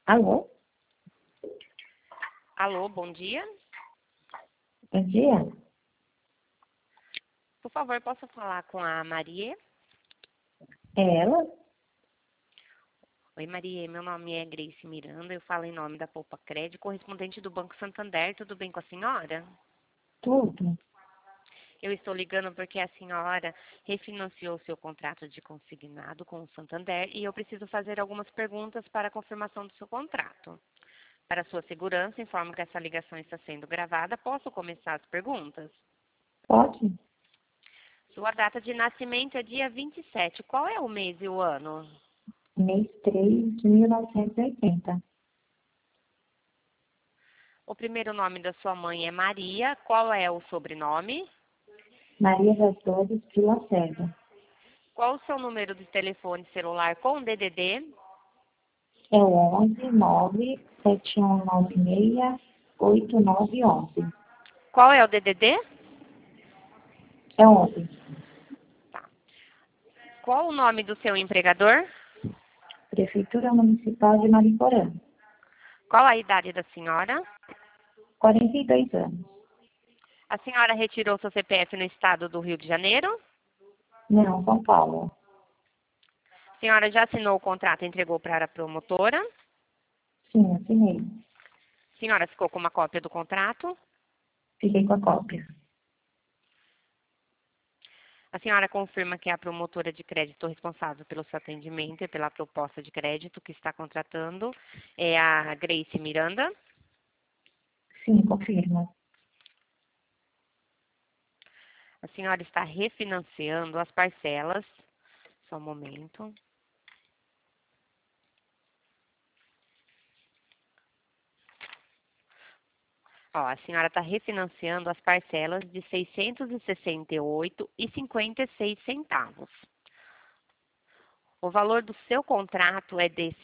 Alô? Alô, bom dia. Bom dia. Por favor, posso falar com a Maria? É ela? Oi, Maria. Meu nome é Grace Miranda. Eu falo em nome da Poupa Crédito, correspondente do Banco Santander. Tudo bem com a senhora? Tudo. Eu estou ligando porque a senhora refinanciou seu contrato de consignado com o Santander e eu preciso fazer algumas perguntas para a confirmação do seu contrato. Para sua segurança, informo que essa ligação está sendo gravada. Posso começar as perguntas? Pode? Sua data de nascimento é dia 27. Qual é o mês e o ano? Mês 3 de 1980. O primeiro nome da sua mãe é Maria. Qual é o sobrenome? Maria das Dores de Lacerda. Qual o seu número de telefone celular com DDD? É o 11-97196-8911. Qual é o DDD? É 11. Tá. Qual o nome do seu empregador? Prefeitura Municipal de Mariporã. Qual a idade da senhora? 42 anos. A senhora retirou seu CPF no estado do Rio de Janeiro? Não, São Paulo. A senhora já assinou o contrato e entregou para a promotora? Sim, assinei. A senhora ficou com uma cópia do contrato? Fiquei com a cópia. A senhora confirma que é a promotora de crédito responsável pelo seu atendimento e pela proposta de crédito que está contratando é a Grace Miranda? Sim, confirmo. A senhora está refinanciando as parcelas. Só um momento. Ó, a senhora está refinanciando as parcelas de R$ 668,56. O valor do seu contrato é de R$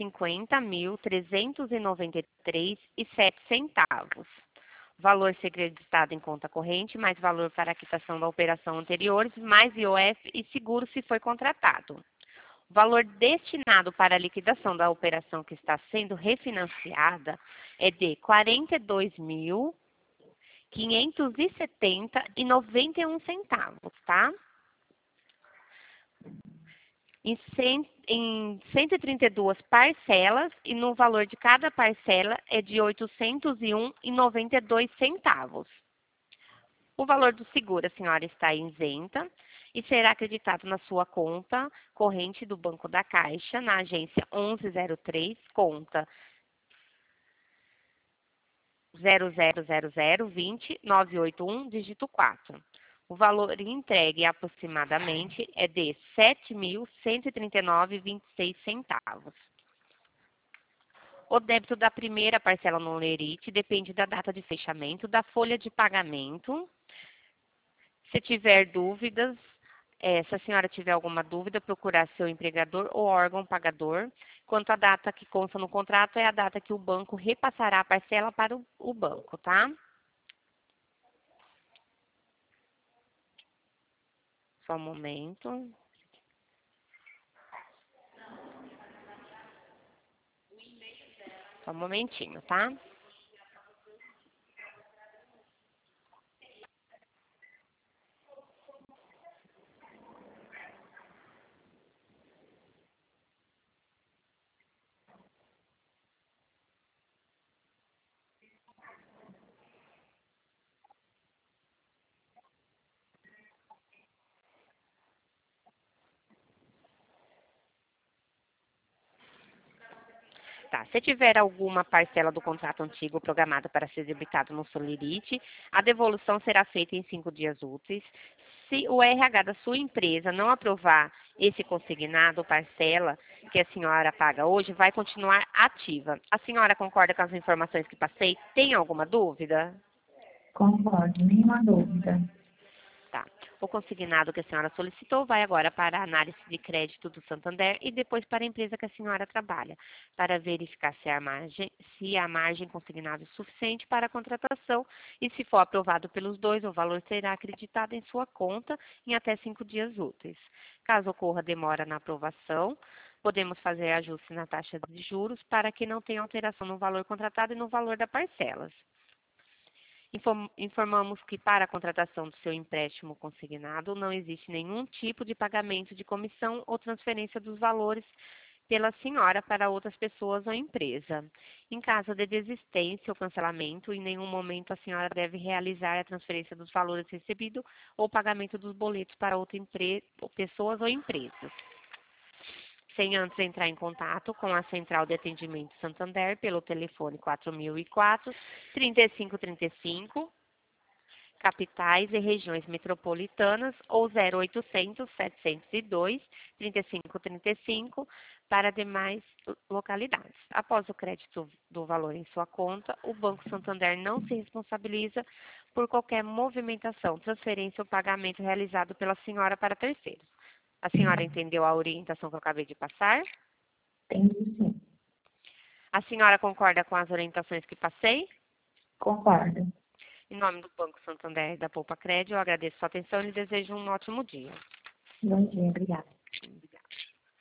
50.393,07. Valor ser creditado em conta corrente, mais valor para a quitação da operação anteriores, mais IOF e seguro se foi contratado. O valor destinado para a liquidação da operação que está sendo refinanciada é de R$ 42.570,91, tá? Em 132 parcelas e no valor de cada parcela é de R$ 801,92. O valor do seguro, a senhora está isenta e será acreditado na sua conta corrente do Banco da Caixa, na agência 1103, conta 000020-981, dígito 4. O valor entregue aproximadamente é de R$ 7.139,26. O débito da primeira parcela no Lerite depende da data de fechamento da folha de pagamento. Se tiver dúvidas, se a senhora tiver alguma dúvida, procurar seu empregador ou órgão pagador. Quanto à data que consta no contrato, é a data que o banco repassará a parcela para o banco, tá? Só um momento. Só um momentinho, tá? Tá, se tiver alguma parcela do contrato antigo programada para ser debitado no Solirite, a devolução será feita em 5 dias úteis. Se o RH da sua empresa não aprovar esse consignado, parcela que a senhora paga hoje, vai continuar ativa. A senhora concorda com as informações que passei? Tem alguma dúvida? Concordo, nenhuma dúvida. Tá. O consignado que a senhora solicitou vai agora para a análise de crédito do Santander e depois para a empresa que a senhora trabalha, para verificar se a margem consignada é suficiente para a contratação e, se for aprovado pelos dois, o valor será acreditado em sua conta em até 5 dias úteis. Caso ocorra demora na aprovação, Podemos fazer ajuste na taxa de juros para que não tenha alteração no valor contratado e no valor das parcelas. Informamos que para a contratação do seu empréstimo consignado não existe nenhum tipo de pagamento de comissão ou transferência dos valores pela senhora para outras pessoas ou empresa. Em caso de desistência ou cancelamento, em nenhum momento a senhora deve realizar a transferência dos valores recebidos ou pagamento dos boletos para outras pessoas ou empresas. Sem antes entrar em contato com a Central de Atendimento Santander pelo telefone 4004-3535, capitais e regiões metropolitanas, ou 0800-702-3535 para demais localidades. Após o crédito do valor em sua conta, o Banco Santander não se responsabiliza por qualquer movimentação, transferência ou pagamento realizado pela senhora para terceiros. A senhora entendeu a orientação que eu acabei de passar? Entendi, sim. A senhora concorda com as orientações que passei? Concordo. Em nome do Banco Santander e da Poupa Crédito, eu agradeço sua atenção e lhe desejo um ótimo dia. Bom dia, obrigada.